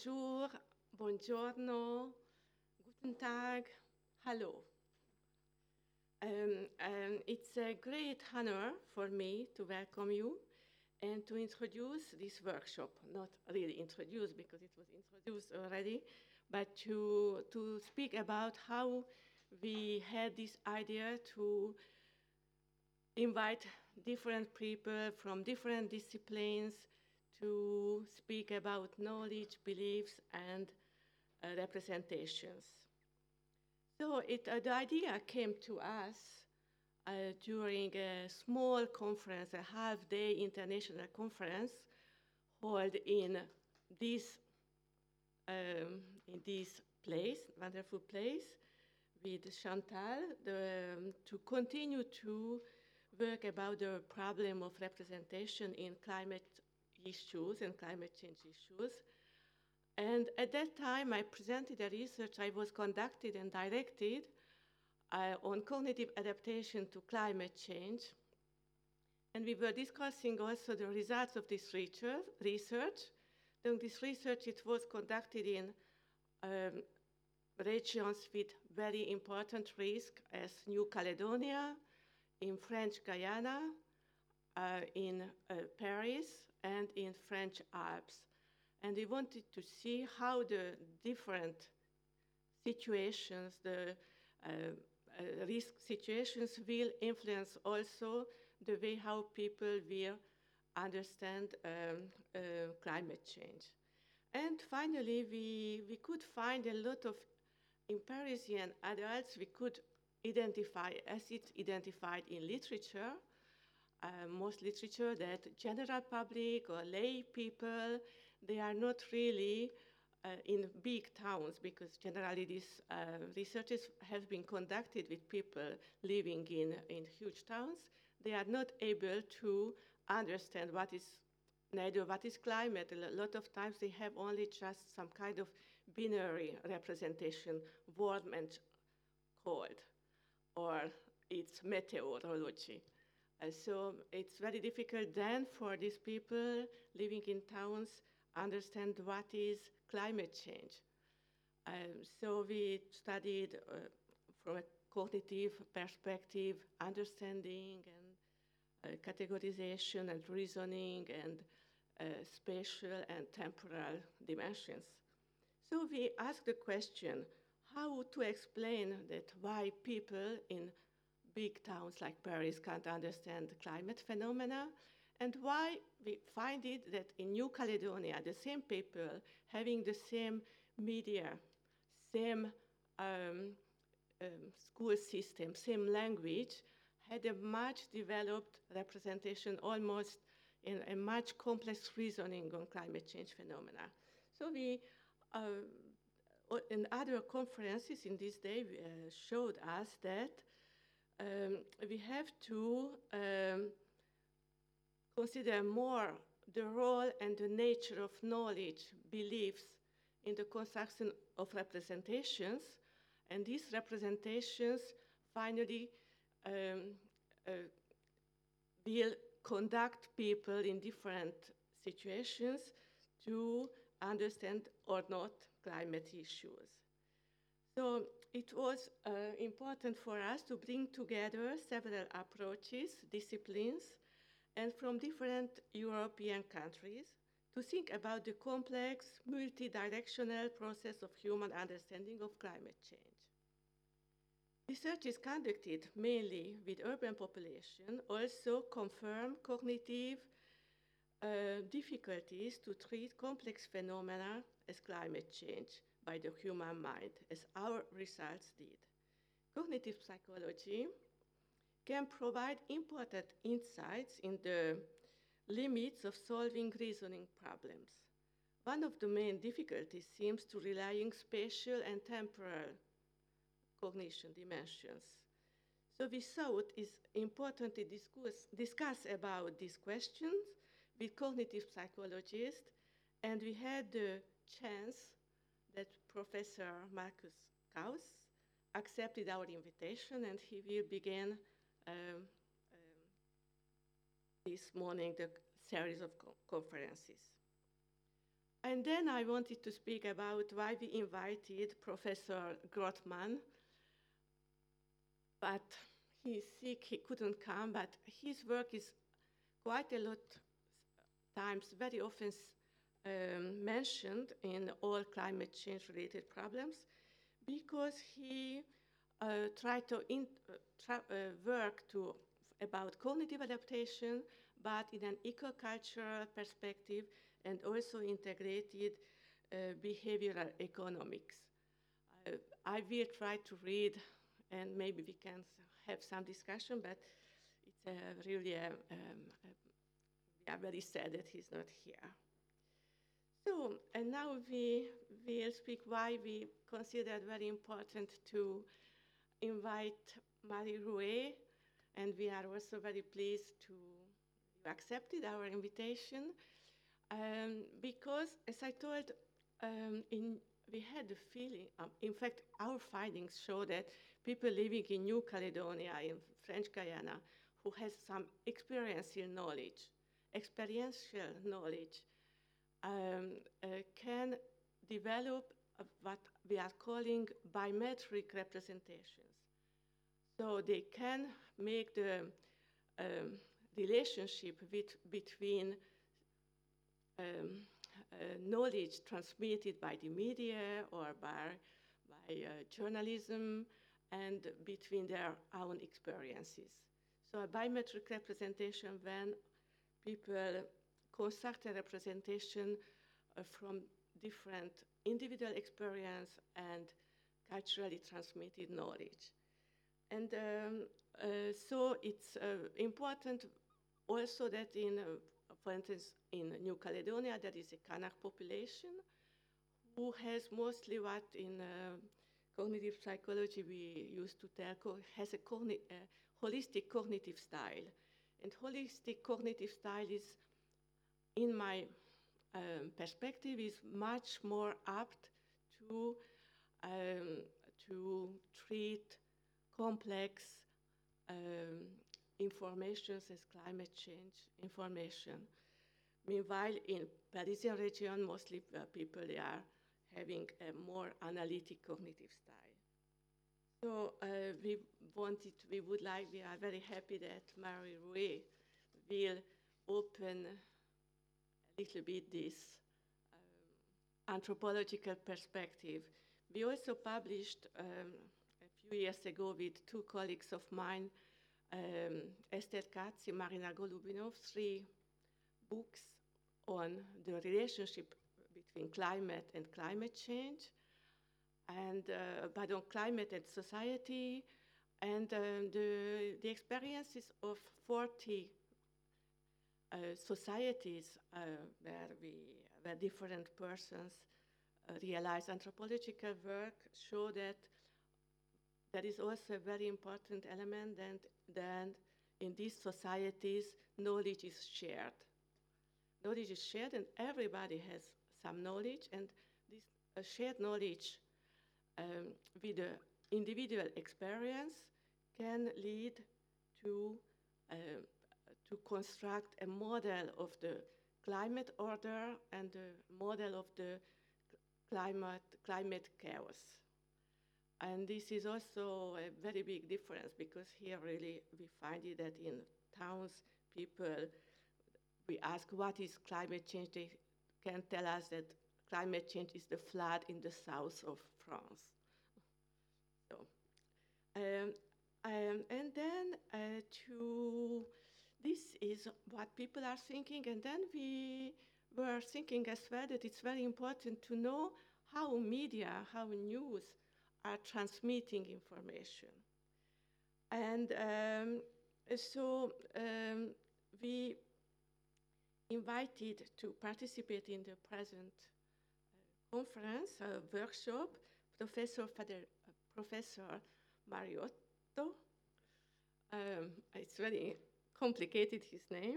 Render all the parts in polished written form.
Bonjour, buongiorno, guten Tag, hello. It's a great honor for me to welcome you and to introduce this workshop. Not really introduce because it was introduced already, but to speak about how we had this idea to invite different people from different disciplines to speak about knowledge, beliefs, and representations. So the idea came to us during a small conference, a half-day international conference held in this place, wonderful place, with Chantal, to continue to work about the problem of representation in climate issues and climate change issues. And at that time, I presented a research I was conducted and directed on cognitive adaptation to climate change. And we were discussing also the results of this research. During this research, it was conducted in regions with very important risk as New Caledonia, in French Guiana, in Paris, and in French Alps. And we wanted to see how the different situations, the risk situations will influence also the way how people will understand climate change. And finally, we could find a lot of, in Parisian adults, we could identify, as it's identified in literature, most literature, that general public or lay people, they are not really in big towns, because generally these researches have been conducted with people living in huge towns. They are not able to understand neither what is climate. A lot of times they have only just some kind of binary representation, warm and cold, or it's meteorology. So it's very difficult then for these people living in towns understand what is climate change. So we studied from a cognitive perspective, understanding and categorization and reasoning and spatial and temporal dimensions. So we asked the question, how to explain that why people in big towns like Paris can't understand climate phenomena, and why we find it that in New Caledonia, the same people having the same media, same school system, same language, had a much developed representation, almost in a much complex reasoning on climate change phenomena. So we, in other conferences in this day, showed us that we have to consider more the role and the nature of knowledge, beliefs in the construction of representations, and these representations finally will conduct people in different situations to understand or not climate issues. So it was important for us to bring together several approaches, disciplines, and from different European countries to think about the complex, multi-directional process of human understanding of climate change. Research is conducted mainly with urban population, also confirm cognitive difficulties to treat complex phenomena as climate change by the human mind, as our results did. Cognitive psychology can provide important insights in the limits of solving reasoning problems. One of the main difficulties seems to relying spatial and temporal cognition dimensions. So we thought it's important to discuss about these questions with cognitive psychologists, and we had the chance that Professor Markus Kaus accepted our invitation, and he will begin this morning the series of conferences. And then I wanted to speak about why we invited Professor Grothman, but he's sick, he couldn't come, but his work is quite a lot times, very often mentioned in all climate change related problems because he tried to work about cognitive adaptation, but in an eco-cultural perspective and also integrated behavioral economics. I will try to read and maybe we can have some discussion, but it's really we are very sad that he's not here. So, and now we will speak why we consider it very important to invite Marie Rouet, and we are also very pleased to you accepted our invitation because, as I told, we had the feeling, in fact, our findings show that people living in New Caledonia, in French Guyana, who has some experiential knowledge, can develop what we are calling biometric representations. So they can make the relationship between knowledge transmitted by the media or by journalism and between their own experiences. So a biometric representation when people construct a representation from different individual experience and culturally transmitted knowledge. And so it's important also that for instance, in New Caledonia, there is a Kanak population who has mostly what in cognitive psychology we used to tell has a holistic cognitive style. And holistic cognitive style is, in my perspective, is much more apt to treat complex informations as climate change information. Meanwhile, in Parisian region, mostly people are having a more analytic cognitive style. So we are very happy that Marie Rouet will open a little bit this anthropological perspective. We also published a few years ago with two colleagues of mine, Esther Katz and Marina Golubinov, 3 books on the relationship between climate and climate change, and but on climate and society, and the experiences of 40 societies where different persons realize anthropological work show that there is also a very important element that in these societies, knowledge is shared. Knowledge is shared and everybody has some knowledge, and this shared knowledge with the individual experience can lead to construct a model of the climate order and a model of the climate chaos. And this is also a very big difference because here really we find it that in towns, we ask what is climate change, they can tell us that climate change is the flood in the south of France. So, and then this is what people are thinking, and then we were thinking as well that it's very important to know how media, how news are transmitting information. And so we invited to participate in the present conference, workshop, Professor Mariotto. It's very complicated, his name.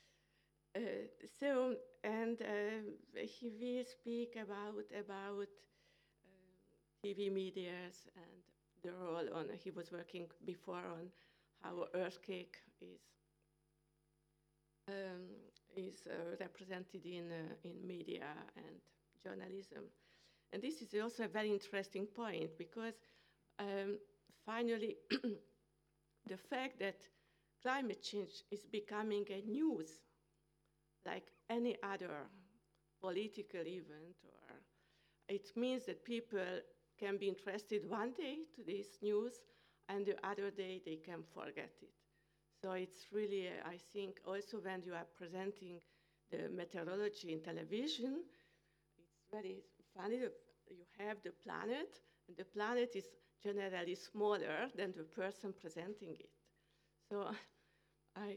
He will speak about TV medias and the role he was working before on how earthquake is is represented in media and journalism. And this is also a very interesting point because finally, the fact that climate change is becoming a news like any other political event, or it means that people can be interested one day to this news and the other day they can forget it. So it's really, I think, also when you are presenting the meteorology in television, it's very funny that you have the planet, and the planet is generally smaller than the person presenting it. So I,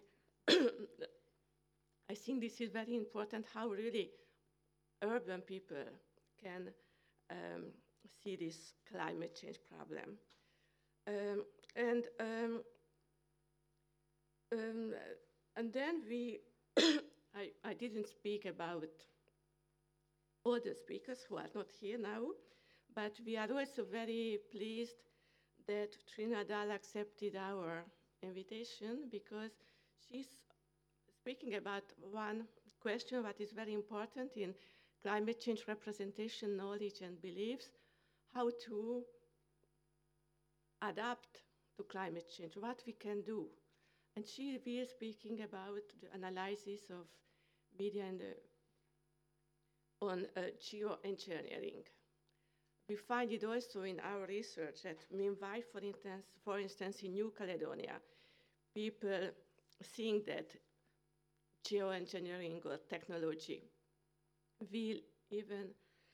I think this is very important, how really urban people can see this climate change problem. And then we, I didn't speak about all the speakers who are not here now, but we are also very pleased that Trina Dahl accepted our invitation because she's speaking about one question that is very important in climate change representation, knowledge, and beliefs, how to adapt to climate change, what we can do. And she will be speaking about the analysis of media and on geoengineering. We find it also in our research that meanwhile, for instance, in New Caledonia, people think that geoengineering or technology will even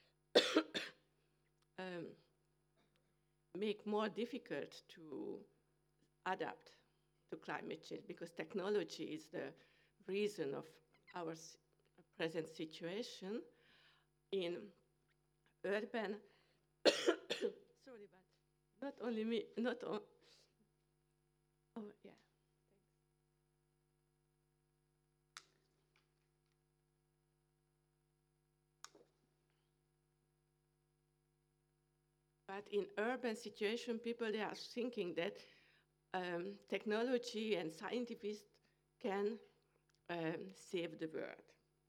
make more difficult to adapt to climate change because technology is the reason of our present situation in urban. Sorry, but not only me, not on. Oh, yeah. But in urban situation, people, they are thinking that technology and scientists can save the world.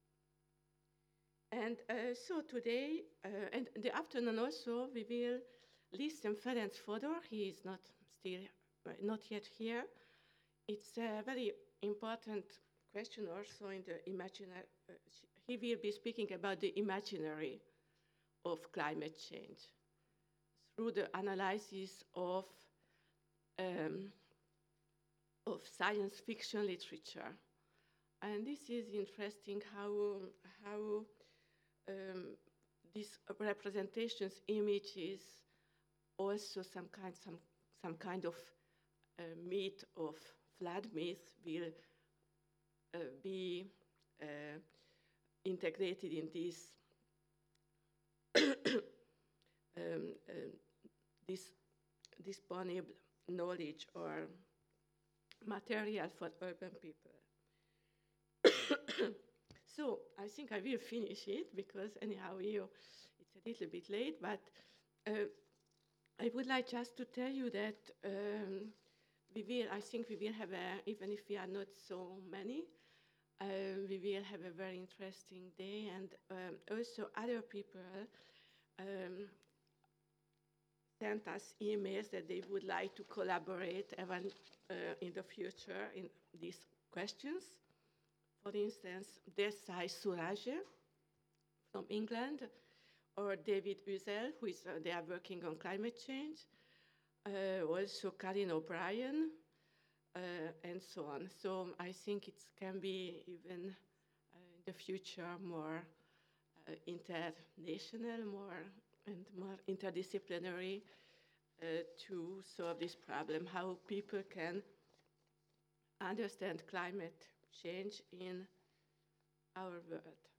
And so today, and in the afternoon also, we will listen Ferenc Fodor. He is not yet here. It's a very important question also in the imaginary. He will be speaking about the imaginary of climate change through the analysis of science fiction literature. And this is interesting how these representations, images, also some kind of myth of flood myth will be integrated in this this disponible knowledge or material for urban people. So I think I will finish it because anyhow it's a little bit late, but I would like just to tell you that I think we will have even if we are not so many, we will have a very interesting day, and also other people sent us emails that they would like to collaborate even in the future in these questions. For instance, Desai Suraje from England, or David Uzel, they are working on climate change, also Karin O'Brien, and so on. So I think it can be even in the future more international, more interdisciplinary to solve this problem, how people can understand climate change in our world.